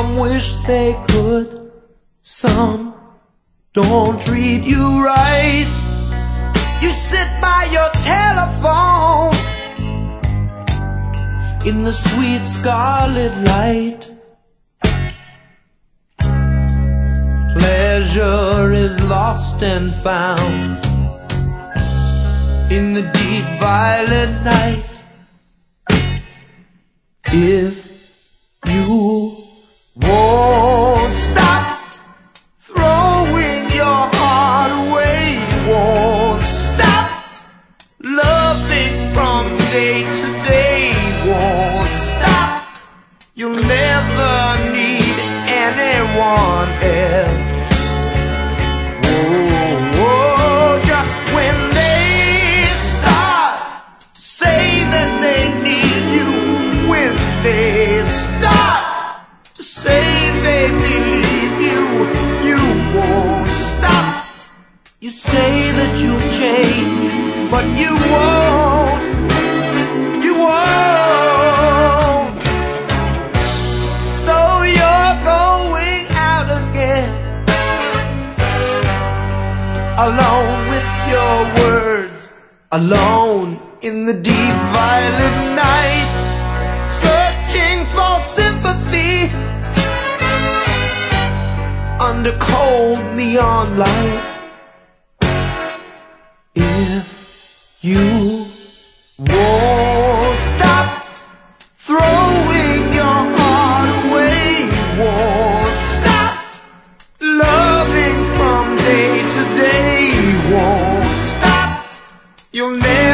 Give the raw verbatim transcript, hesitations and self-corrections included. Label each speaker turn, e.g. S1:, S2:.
S1: Some wish they could, some don't treat you right. You sit by your telephone in the sweet scarlet light. Pleasure is lost and found in the deep violet night. If you won't stop throwing your heart away, won't stop loving from day to day, won't stop, you'll never need anyone else. Whoa, whoa, just when they start to say that they need you, when they start to say they believe you, you won't stop. You say that you'll change, but you won't, you won't. So you're going out again, alone with your words, alone in the deep violet night, searching for sympathy under cold neon light. If you won't stop throwing your heart away, won't stop loving from day to day, won't stop, you'll never